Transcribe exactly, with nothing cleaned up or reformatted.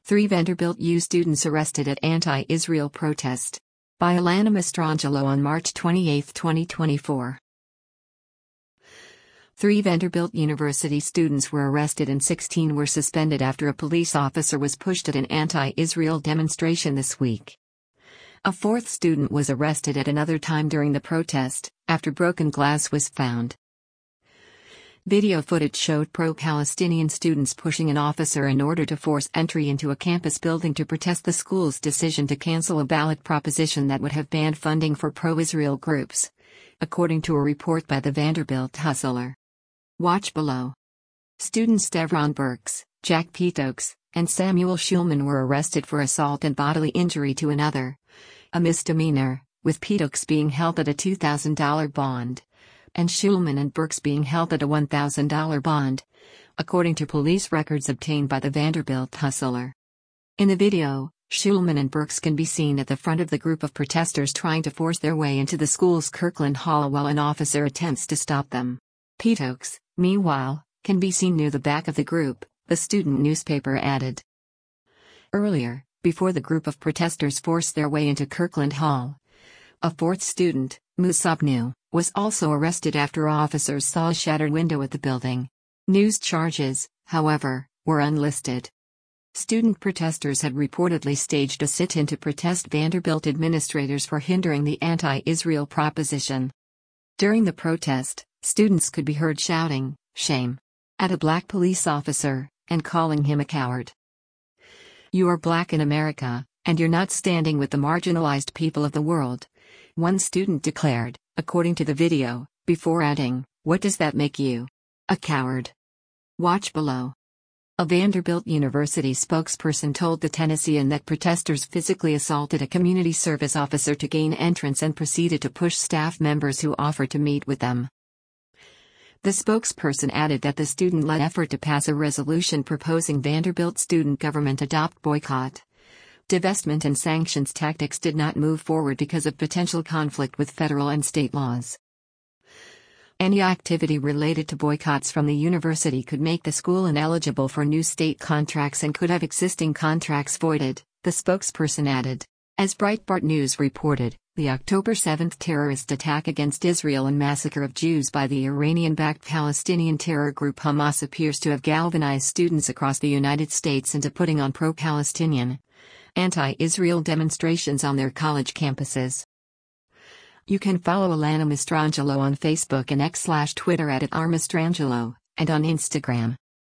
Three Vanderbilt U students arrested at anti-Israel protest. By Alana Mastrangelo on March twenty-eighth, twenty twenty-four. Three Vanderbilt University students were arrested and sixteen were suspended after a police officer was pushed at an anti-Israel demonstration this week. A fourth student was arrested at another time during the protest, after broken glass was found. Video footage showed pro-Palestinian students pushing an officer in order to force entry into a campus building to protest the school's decision to cancel a ballot proposition that would have banned funding for pro-Israel groups, according to a report by the Vanderbilt Hustler. Watch below. Students Devron Burks, Jack Petokes, and Samuel Schulman were arrested for assault and bodily injury to another, a misdemeanor, with Petokes being held at a two thousand dollars bond, and Schulman and Burks being held at a one thousand dollars bond, according to police records obtained by the Vanderbilt Hustler. In the video, Schulman and Burks can be seen at the front of the group of protesters trying to force their way into the school's Kirkland Hall while an officer attempts to stop them. Petokes, meanwhile, can be seen near the back of the group, the student newspaper added. Earlier, before the group of protesters forced their way into Kirkland Hall, a fourth student, Musab Nu, was also arrested after officers saw a shattered window at the building. News charges, however, were unlisted. Student protesters had reportedly staged a sit-in to protest Vanderbilt administrators for hindering the anti-Israel proposition. During the protest, students could be heard shouting, "Shame!" at a black police officer, and calling him a coward. "You are black in America, and you're not standing with the marginalized people of the world," one student declared, according to the video, before adding, "What does that make you? A coward?" Watch below. A Vanderbilt University spokesperson told the Tennessean that protesters physically assaulted a community service officer to gain entrance and proceeded to push staff members who offered to meet with them. The spokesperson added that the student-led effort to pass a resolution proposing Vanderbilt student government adopt boycott, divestment and sanctions tactics did not move forward because of potential conflict with federal and state laws. Any activity related to boycotts from the university could make the school ineligible for new state contracts and could have existing contracts voided, the spokesperson added. As Breitbart News reported, the October seventh terrorist attack against Israel and massacre of Jews by the Iranian-backed Palestinian terror group Hamas appears to have galvanized students across the United States into putting on pro-Palestinian, anti-Israel demonstrations on their college campuses. You can follow Alana Mastrangelo on Facebook and X slash Twitter at, at rmastrangelo, and on Instagram.